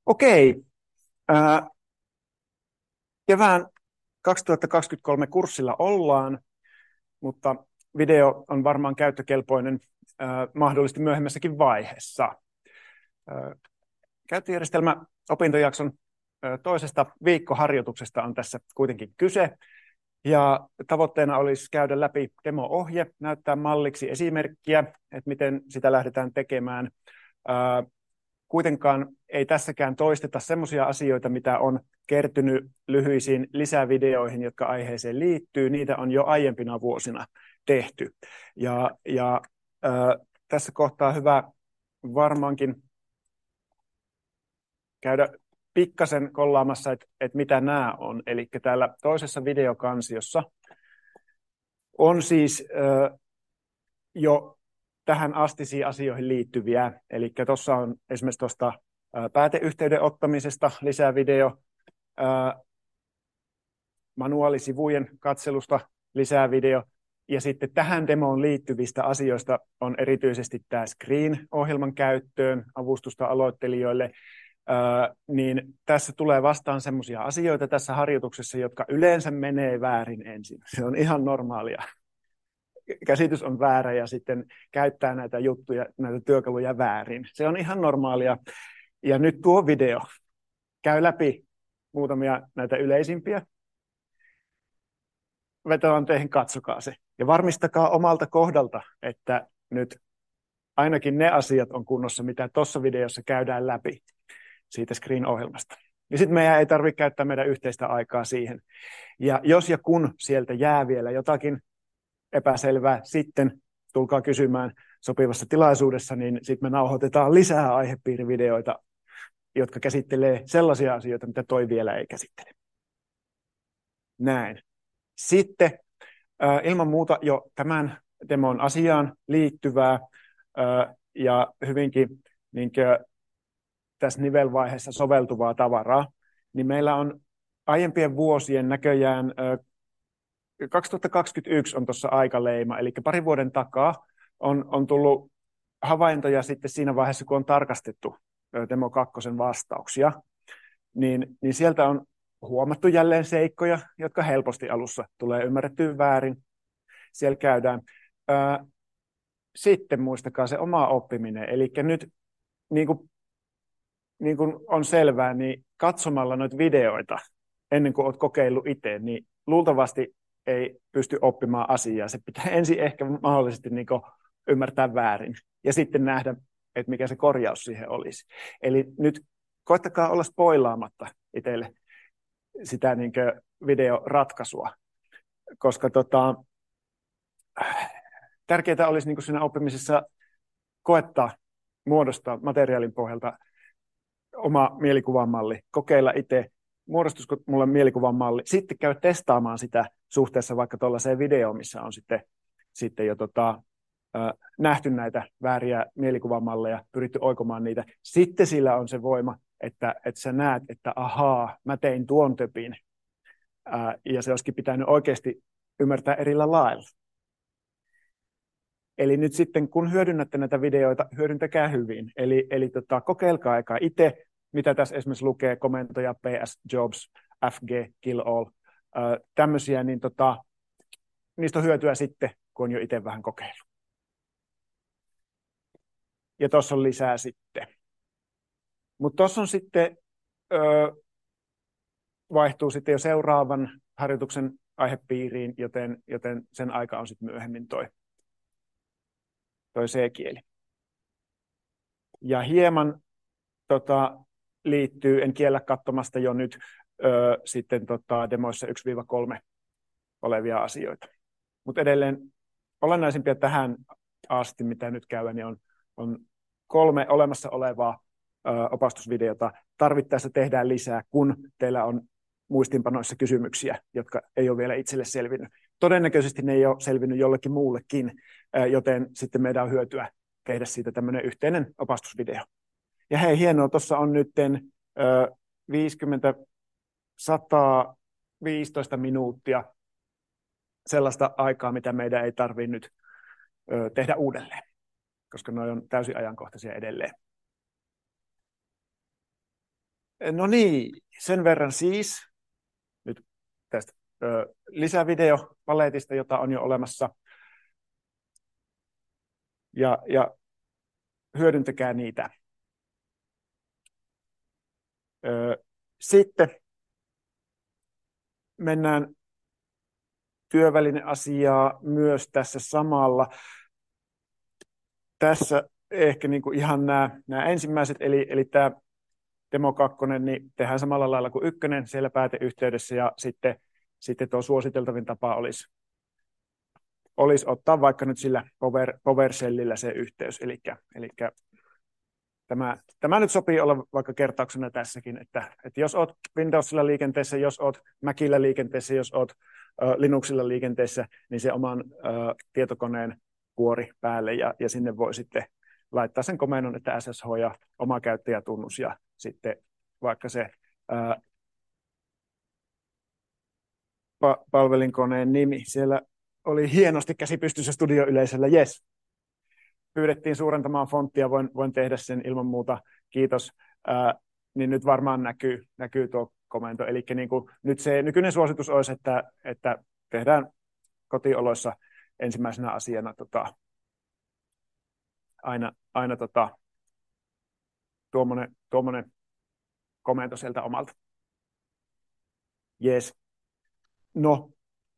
Okei. Äh, Kevään 2023 kurssilla ollaan, mutta video on varmaan käyttökelpoinen mahdollisesti myöhemmässäkin vaiheessa. Käyttöjärjestelmä opintojakson toisesta viikkoharjoituksesta on tässä kuitenkin kyse. Ja tavoitteena olisi käydä läpi demo-ohje, näyttää malliksi esimerkkiä, että miten sitä lähdetään tekemään. Kuitenkaan ei tässäkään toisteta semmoisia asioita, mitä on kertynyt lyhyisiin lisävideoihin, jotka aiheeseen liittyy. Niitä on jo aiempina vuosina tehty. Tässä kohtaa hyvä varmaankin käydä pikkasen kollaamassa, että mitä nämä on. Eli täällä toisessa videokansiossa on siis jo tähän astisiin asioihin liittyviä. Eli tuossa on esimerkiksi tuosta pääteyhteyden ottamisesta lisävideo, manuaalisivujen katselusta lisävideo, ja sitten tähän demoon liittyvistä asioista on erityisesti tämä Screen-ohjelman käyttöön, avustusta aloittelijoille, niin tässä tulee vastaan semmoisia asioita tässä harjoituksessa, jotka yleensä menee väärin ensin. Se on ihan normaalia. Käsitys on väärä ja sitten käyttää näitä juttuja, näitä työkaluja väärin. Se on ihan normaalia. Ja nyt tuo video käy läpi muutamia näitä yleisimpiä. Vetoan teihin, katsokaa se. Ja varmistakaa omalta kohdalta, että nyt ainakin ne asiat on kunnossa, mitä tuossa videossa käydään läpi siitä Screen-ohjelmasta. Ja sitten meidän ei tarvitse käyttää meidän yhteistä aikaa siihen. Ja jos ja kun sieltä jää vielä jotakin epäselvää, sitten tulkaa kysymään sopivassa tilaisuudessa, niin sitten me nauhoitetaan lisää aihepiirivideoita, jotka käsittelee sellaisia asioita, mitä toi vielä ei käsittele. Näin. Sitten ilman muuta jo tämän demon asiaan liittyvää ja hyvinkin tässä nivelvaiheessa soveltuvaa tavaraa, niin meillä on aiempien vuosien näköjään 2021 on tuossa aikaleima, eli parin vuoden takaa on tullut havaintoja sitten siinä vaiheessa, kun on tarkastettu Demo 2 vastauksia, niin sieltä on huomattu jälleen seikkoja, jotka helposti alussa tulee ymmärrettyä väärin. Siellä käydään. Sitten muistakaa se oma oppiminen, eli nyt niin kuin on selvää, niin katsomalla noita videoita ennen kuin olet kokeillut itse, niin luultavasti ei pysty oppimaan asiaa. Se pitää ensin ehkä mahdollisesti niin kuin ymmärtää väärin ja sitten nähdä, että mikä se korjaus siihen olisi. Eli nyt koettakaa olla spoilaamatta itselle sitä niin kuin videoratkaisua, koska tärkeää olisi niin kuin siinä oppimisessa koettaa muodostaa materiaalin pohjalta oma mielikuvamalli, kokeilla itse, muodostuisiko mulle mielikuvan malli, sitten käy testaamaan sitä suhteessa vaikka tuollaiseen videoon, missä on sitten jo nähty näitä vääriä mielikuvamalleja, pyritty oikomaan niitä. Sitten sillä on se voima, että sä näet, että ahaa, mä tein tuon töpin, ja se olisikin pitänyt oikeasti ymmärtää erillä lailla. Eli nyt sitten, kun hyödynnätte näitä videoita, hyödyntäkää hyvin. Eli kokeilkaa aikaa itse, mitä tässä esimerkiksi lukee, komentoja, PS, jobs, FG, kill all, tämmöisiä, niin niistä on hyötyä sitten, kun on jo itse vähän kokeillut. Ja tuossa on lisää sitten. Mutta tuossa on sitten, vaihtuu sitten jo seuraavan harjoituksen aihepiiriin, joten sen aika on sitten myöhemmin toi C-kieli. Ja hieman liittyy, en kiellä katsomasta jo nyt sitten demoissa 1-3 olevia asioita. Mutta edelleen olennaisimpia tähän asti, mitä nyt käydään, niin on 3 olemassa olevaa opastusvideota. Tarvittaessa tehdään lisää, kun teillä on muistinpanoissa kysymyksiä, jotka ei ole vielä itselle selvinnyt. Todennäköisesti ne ei ole selvinnyt jollekin muullekin, joten sitten meidän on hyötyä tehdä siitä tämmöinen yhteinen opastusvideo. Ja hei, hienoa, tuossa on nyt 115 minuuttia sellaista aikaa, mitä meidän ei tarvitse nyt tehdä uudelleen, koska ne on täysin ajankohtaisia edelleen. No niin, sen verran siis nyt tästä lisävideopaletista, jota on jo olemassa, ja hyödyntäkää niitä. Sitten mennään työvälineasiaa myös tässä samalla. Tässä ehkä niin kuin ihan nämä ensimmäiset, eli tämä Demo 2, niin tehdään samalla lailla kuin 1 siellä pääteyhteydessä, ja sitten tuo suositeltavin tapa olisi ottaa vaikka nyt sillä PowerShellillä se yhteys, eli tämä nyt sopii olla vaikka kertauksena tässäkin, että jos olet Windowsilla liikenteessä, jos olet Macillä liikenteessä, jos olet Linuxilla liikenteessä, niin se oman tietokoneen kuori päälle, ja sinne voi sitten laittaa sen komennon, että SSH ja oma käyttäjätunnus, ja sitten vaikka se palvelinkoneen nimi. Siellä oli hienosti käsi pystyssä studioyleisöllä, yes. Pyydettiin suurentamaan fonttia, voin tehdä sen ilman muuta, kiitos. Niin nyt varmaan näkyy tuo komento. Eli niin kuin, nyt se nykyinen suositus olisi, että tehdään kotioloissa ensimmäisenä asiana aina tuommoinen komento sieltä omalta. Yes. No,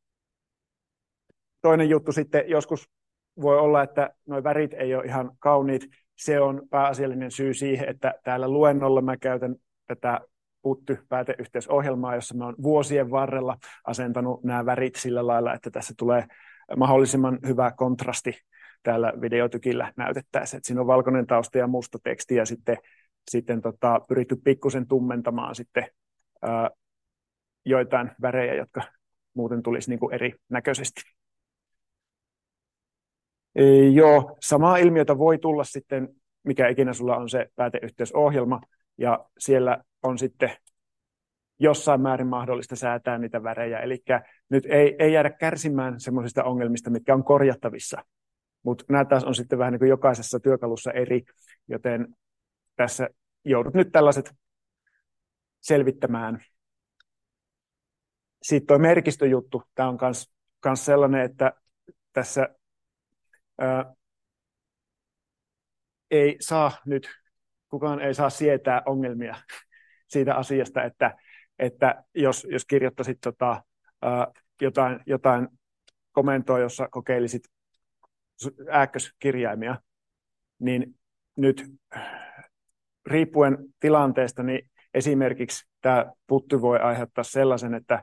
toinen juttu sitten, joskus voi olla, että nuo värit ei ole ihan kauniit. Se on pääasiallinen syy siihen, että täällä luennolla mä käytän tätä PuTTY-pääteyhteysohjelmaa, jossa mä oon vuosien varrella asentanut nämä värit sillä lailla, että tässä tulee mahdollisimman hyvä kontrasti täällä videotykillä näytettäessä. Että siinä on valkoinen tausta ja musta teksti, ja sitten pyritty pikkusen tummentamaan sitten joitain värejä, jotka muuten tulisi niin kuin eri näköisesti. Joo, samaa ilmiötä voi tulla sitten, mikä ikinä sulla on se pääteyhteysohjelma, ja siellä on sitten jossain määrin mahdollista säätää niitä värejä, eli nyt ei jäädä kärsimään semmoisista ongelmista, mitkä on korjattavissa, mutta nämä taas on sitten vähän niin kuin jokaisessa työkalussa eri, joten tässä joudut nyt tällaiset selvittämään. Sitten tuo merkistöjuttu, tämä on myös sellainen, että tässä kukaan ei saa sietää ongelmia siitä asiasta, että jos kirjoittaisit jotain komentoa, jossa kokeilisit ääkköskirjaimia, niin nyt riippuen tilanteesta, niin esimerkiksi tämä PuTTY voi aiheuttaa sellaisen, että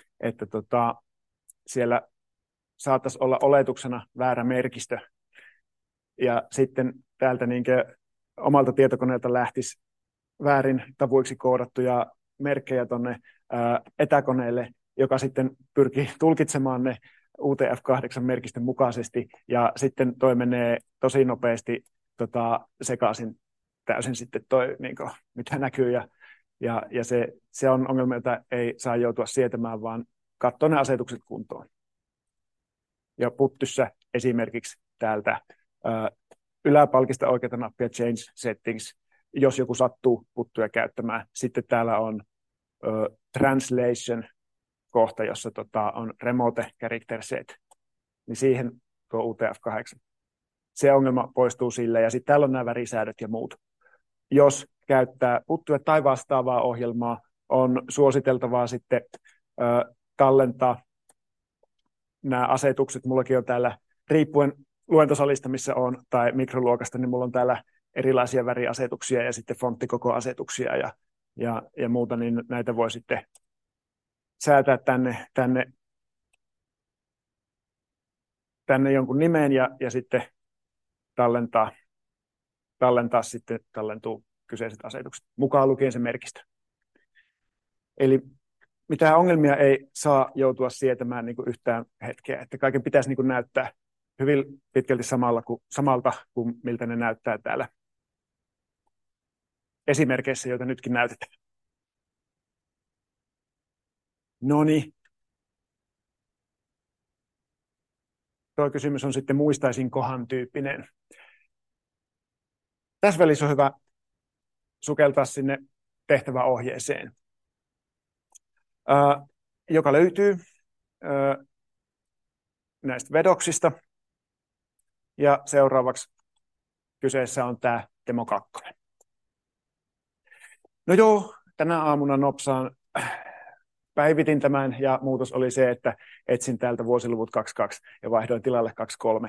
siellä saattaisi olla oletuksena väärä merkistö, ja sitten täältä omalta tietokoneelta lähtisi väärin tavuiksi koodattuja merkkejä tuonne etäkoneelle, joka sitten pyrkii tulkitsemaan ne UTF-8-merkistön mukaisesti, ja sitten toi menee tosi nopeasti sekaisin täysin sitten toi, mitä näkyy, ja se on ongelma, jota ei saa joutua sietämään, vaan katsoa ne asetukset kuntoon. Ja PuTTYssä esimerkiksi täältä yläpalkista oikeata nappia Change Settings, jos joku sattuu PuTTYä käyttämään. Sitten täällä on Translation-kohta, jossa on Remote Character Set, niin siihen tuo UTF-8. Se ongelma poistuu sillä, ja sitten täällä on nämä värisäädöt ja muut. Jos käyttää PuTTYä tai vastaavaa ohjelmaa, on suositeltavaa sitten tallentaa nämä asetukset. Mullakin on täällä, riippuen luentosalista, missä on, tai mikroluokasta, niin mulla on täällä erilaisia väriasetuksia ja sitten fonttikokoasetuksia ja muuta, niin näitä voi sitten säätää tänne jonkun nimeen ja sitten tallentuu kyseiset asetukset, mukaan lukien se merkistö. Eli mitään ongelmia ei saa joutua sietämään niin kuin yhtään hetkeä, että kaiken pitäisi niin kuin näyttää hyvin pitkälti samalta kuin miltä ne näyttää täällä esimerkkeissä, joita nytkin näytetään. No niin. Tuo kysymys on sitten muistaisinkohan tyyppinen. Tässä välissä on hyvä sukeltaa sinne tehtäväohjeeseen, joka löytyy näistä vedoksista. Ja seuraavaksi kyseessä on tämä demo 2. No joo, tänä aamuna nopsaan päivitin tämän ja muutos oli se, että etsin täältä vuosiluvut 22 ja vaihdoin tilalle 23.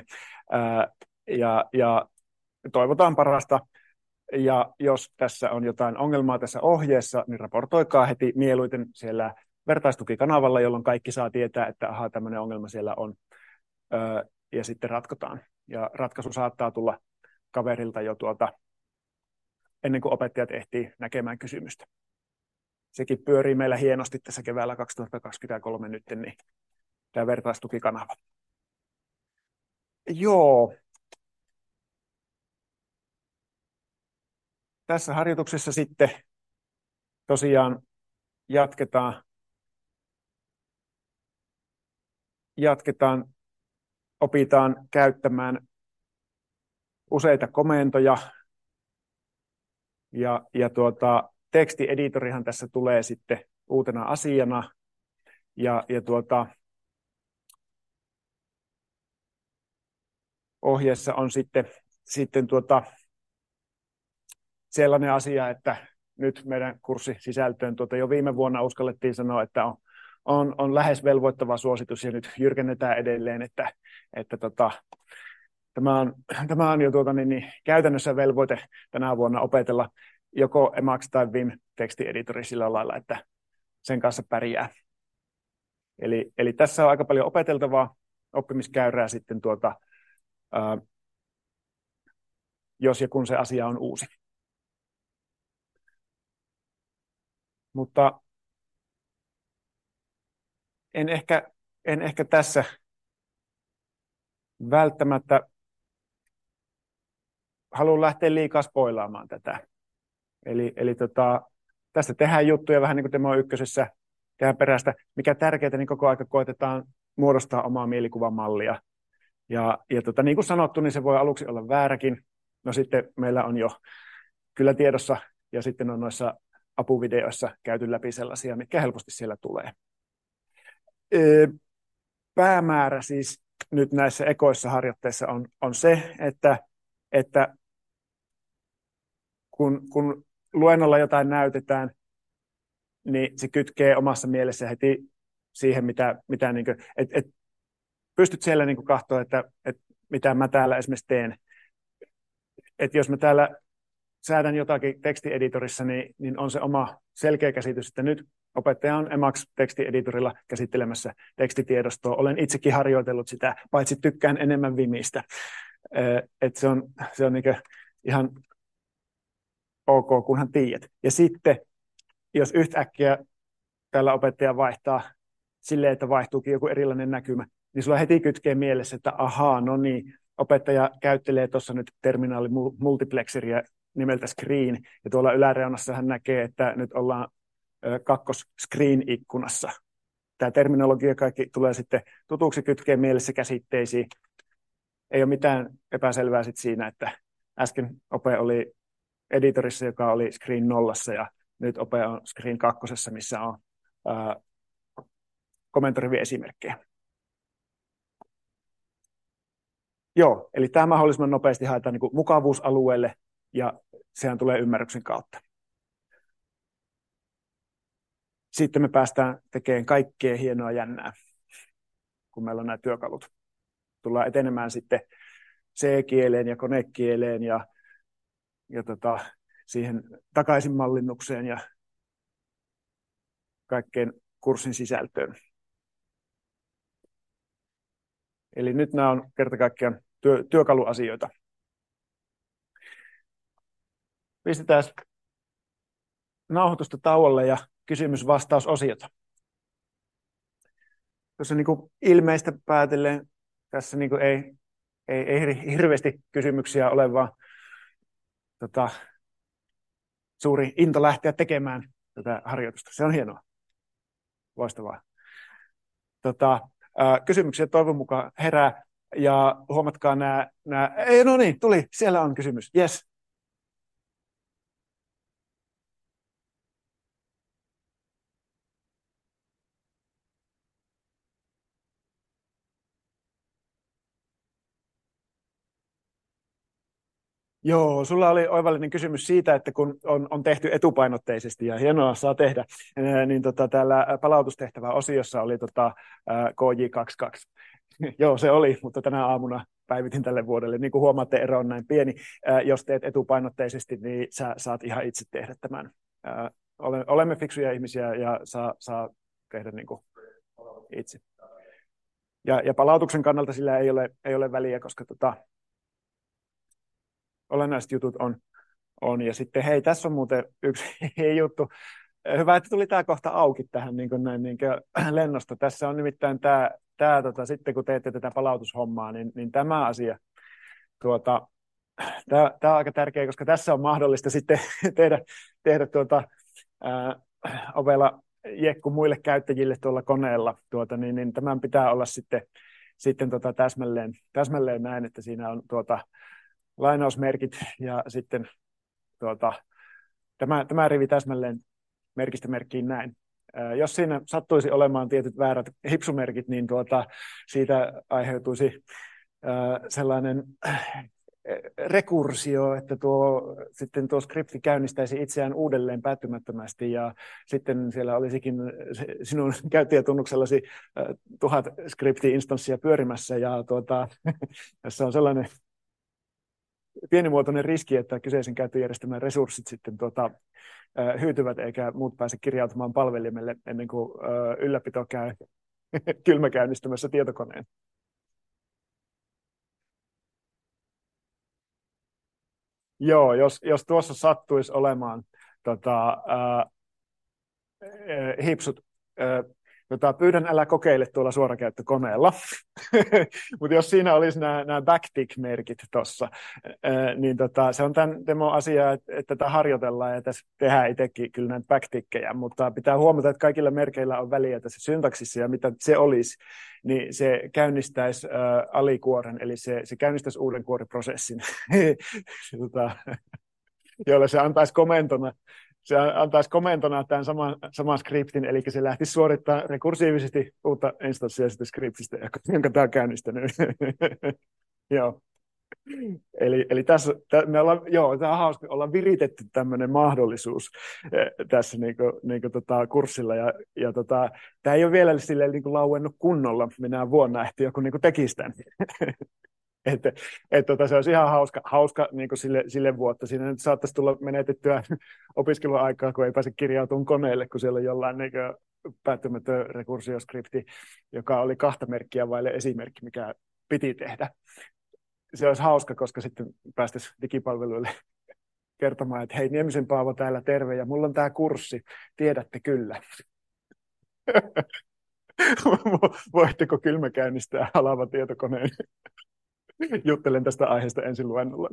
Ja toivotaan parasta. Ja jos tässä on jotain ongelmaa tässä ohjeessa, niin raportoikaa heti mieluiten siellä vertaistukikanavalla, jolloin kaikki saa tietää, että aha, tämmöinen ongelma siellä on. Ja sitten ratkotaan. Ja ratkaisu saattaa tulla kaverilta jo ennen kuin opettajat ehtii näkemään kysymystä. Sekin pyörii meillä hienosti tässä keväällä 2023 nyt, niin tämä vertaistukikanava. Joo. Tässä harjoituksessa sitten tosiaan opitaan käyttämään useita komentoja ja tekstieditorihan tässä tulee sitten uutena asiana ja ohjeessa on sitten sellainen asia, että nyt meidän kurssisisältöön jo viime vuonna uskallettiin sanoa, että on lähes velvoittava suositus ja nyt jyrkennetään edelleen, että tämä on jo käytännössä velvoite tänä vuonna opetella joko Emacs tai Vim tekstieditori sillä lailla, että sen kanssa pärjää. Eli tässä on aika paljon opeteltavaa oppimiskäyrää sitten jos ja kun se asia on uusi. Mutta en ehkä tässä välttämättä halua lähteä liikaa spoilaamaan tätä. Eli tästä tehdään juttuja vähän niin kuin Demo 1:ssä, tehdään perästä. Mikä tärkeää, niin koko aika koetetaan muodostaa omaa mielikuvamallia. Ja niin kuin sanottu, niin se voi aluksi olla vääräkin. No sitten meillä on jo kyllä tiedossa ja sitten on noissa apuvideoissa käyty läpi sellaisia, mitkä helposti siellä tulee. Päämäärä siis nyt näissä ekoissa harjoitteissa on se, että kun luennolla jotain näytetään, niin se kytkee omassa mielessä heti siihen, mitä niin kuin, pystyt siellä niin kuin katsoa, että mitä mä täällä esimerkiksi teen. Että jos mä täällä säädän jotakin tekstieditorissa, niin on se oma selkeä käsitys, että nyt opettaja on Emacs tekstieditorilla käsittelemässä tekstitiedostoa. Olen itsekin harjoitellut sitä, paitsi tykkään enemmän Vimistä. Että se on niin kuin ihan ok, kunhan tiedät. Ja sitten, jos yhtäkkiä tällä opettaja vaihtaa silleen, että vaihtuukin joku erilainen näkymä, niin sulla heti kytkee mielessä, että ahaa, no niin, opettaja käyttelee tuossa nyt terminaali multiplexeria nimeltä Screen, ja tuolla yläreunassa hän näkee, että nyt ollaan Screen-ikkunassa. Tämä terminologia kaikki tulee sitten tutuksi kytkeen mielessä käsitteisiin. Ei ole mitään epäselvää sit siinä, että äsken ope oli editorissa, joka oli Screen 0, ja nyt ope on Screen 2, missä on komentorivien esimerkkejä. Joo, eli tämä mahdollisimman nopeasti haetaan niin kuin mukavuusalueelle, ja sehän tulee ymmärryksen kautta. Sitten me päästään tekemään kaikkea hienoa jännää, kun meillä on nämä työkalut. Tullaan etenemään sitten C-kieleen ja konekieleen ja siihen takaisinmallinnukseen ja kaikkeen kurssin sisältöön. Eli nyt nämä on kerta kaikkiaan työkaluasioita. Pistetään nauhoitusta tauolle ja kysymys-vastausosiota. Tuossa niin kuin ilmeistä päätellen tässä niin kuin ei hirveästi kysymyksiä ole, vaan suuri into lähteä tekemään tätä harjoitusta. Se on hienoa. Loistavaa. Kysymyksiä toivon mukaan herää. Ja huomatkaa nämä. No niin, tuli. Siellä on kysymys. Yes. Joo, sulla oli oivallinen kysymys siitä, että kun on tehty etupainotteisesti ja hienoa saa tehdä, niin täällä palautustehtävä osiossa oli KJ22. Joo, se oli, mutta tänä aamuna päivitin tälle vuodelle. Niin kuin huomaatte, ero on näin pieni. Jos teet etupainotteisesti, niin sä saat ihan itse tehdä tämän. Olemme fiksuja ihmisiä ja saa tehdä niin kuin itse. Ja palautuksen kannalta sillä ei ole väliä, koska olennaiset jutut on. Ja sitten hei, tässä on muuten yksi juttu. Hyvä, että tuli tämä kohta auki tähän niin kuin lennosta. Tässä on nimittäin sitten kun teette tätä palautushommaa, niin tämä asia, tämä on aika tärkeä, koska tässä on mahdollista sitten tehdä ovella jekku muille käyttäjille tuolla koneella. Niin tämän pitää olla sitten täsmälleen näin, että siinä on lainausmerkit ja sitten tämä rivi täsmälleen merkistä merkkiin näin. Jos siinä sattuisi olemaan tietyt väärät hipsumerkit, niin siitä aiheutuisi sellainen rekursio, että sitten tuo skripti käynnistäisi itseään uudelleen päättymättömästi ja sitten siellä olisikin sinun käyttäjätunnuksellasi 1000 skripti-instanssia pyörimässä ja tässä on sellainen pienimuotoinen riski, että kyseisen käyttöjärjestelmän resurssit sitten hyytyvät eikä muut pääse kirjautumaan palvelimelle ennen kuin ylläpito käy kylmäkäynnistämässä tietokoneen. Joo, jos tuossa sattuisi olemaan hipsut, pyydän älä kokeile tuolla suorakäyttökoneella, mutta jos siinä olisi nämä backtick-merkit tuossa, niin se on tämän demon asia, että tätä harjoitellaan ja tässä tehdään itsekin kyllä näitä backtickejä, mutta pitää huomata, että kaikilla merkeillä on väliä tässä syntaksissa ja mitä se olisi, niin se käynnistäisi alikuoren, eli se käynnistäisi uuden kuoriprosessin, jolle se antaisi komentona. Se antaisi komentona tämän saman skriptin, eli se lähtisi suorittamaan rekursiivisesti uutta instanssia siitä skriptistä, jonka tämä on käynnistänyt. Joo. Eli tässä me tämä on hauska, ollaan viritetty tämmöinen mahdollisuus tässä kurssilla, ja tämä ei ole vielä silleen lauennut kunnolla, minä vuonna ehti joku tekisi tämän. Se olisi ihan hauska niin kuin sille vuotta. Siinä nyt saattaisi tulla menetettyä opiskeluaikaa, kun ei pääse kirjautumaan koneelle, kun siellä on jollain niin päättymätön rekursioskripti, joka oli 2 merkkiä vaille esimerkki, mikä piti tehdä. Se olisi hauska, koska sitten päästäisiin digipalveluille kertomaan, että hei, Niemisen Paavo täällä terve, ja mulla on tämä kurssi, tiedätte kyllä. Voitteko kylmäkäynnistää halava tietokoneen? Juttelen tästä aiheesta ensin luennolla.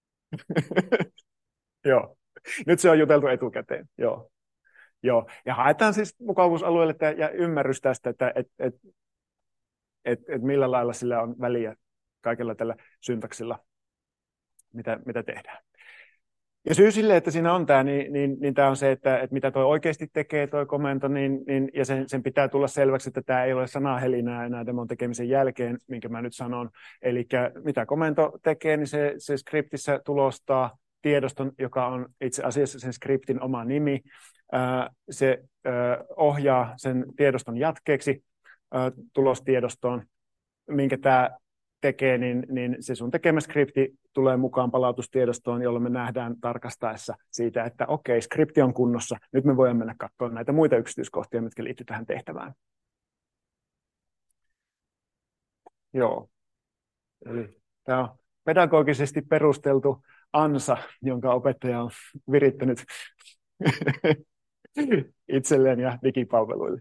Joo. Nyt se on juteltu etukäteen. Joo. Ja haetaan siis mukavuusalueelle ja ymmärrys tästä, että millä lailla sillä on väliä kaikella tällä syntaksilla, mitä tehdään. Ja syy sille, että siinä on tämä, niin tämä on se, että mitä tuo oikeasti tekee tuo komento, ja sen pitää tulla selväksi, että tämä ei ole sanahelinää enää demon tekemisen jälkeen, minkä mä nyt sanon. Eli mitä komento tekee, niin se skriptissä tulostaa tiedoston, joka on itse asiassa sen skriptin oma nimi. Se ohjaa sen tiedoston jatkeeksi tulostiedostoon, minkä tämä tekee, niin se sun tekemä skripti tulee mukaan palautustiedostoon, jolloin me nähdään tarkastaessa siitä, että okei, skripti on kunnossa, nyt me voimme mennä katsoa näitä muita yksityiskohtia, mitkä liittyy tähän tehtävään. Joo. Eli tämä on pedagogisesti perusteltu ansa, jonka opettaja on virittänyt itselleen ja digipalveluille.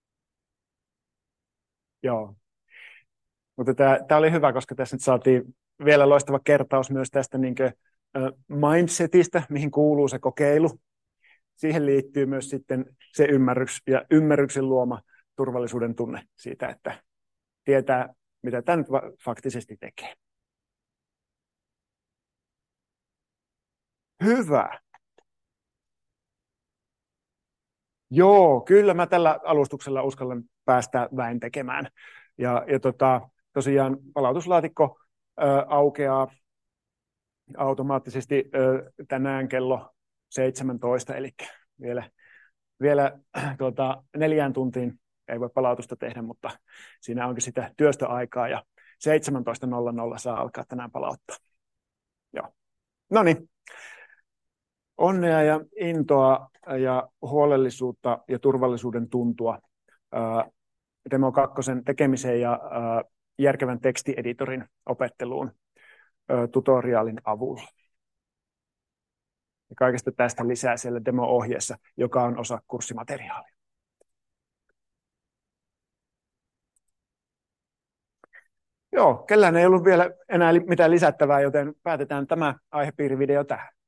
Joo. Mutta tämä oli hyvä, koska tässä nyt saatiin vielä loistava kertaus myös tästä mindsetistä, mihin kuuluu se kokeilu. Siihen liittyy myös sitten se ymmärrys ja ymmärryksen luoma turvallisuuden tunne siitä, että tietää, mitä tämä nyt faktisesti tekee. Hyvä. Joo, kyllä mä tällä alustuksella uskallan päästä väen tekemään. Ja tosiaan palautuslaatikko aukeaa automaattisesti tänään kello 17, eli vielä 4 tuntiin ei voi palautusta tehdä, mutta siinä onkin sitä työstöaikaa ja 17.00 saa alkaa tänään palauttaa. Joo. No niin, onnea ja intoa ja huolellisuutta ja turvallisuuden tuntua Demo 2 tekemiseen ja järkevän tekstieditorin opetteluun tutoriaalin avulla. Ja kaikesta tästä lisää siellä demo-ohjeessa, joka on osa kurssimateriaalia. Joo, kellään ei ollut vielä enää mitään lisättävää, joten päätetään tämä aihepiirivideo tähän.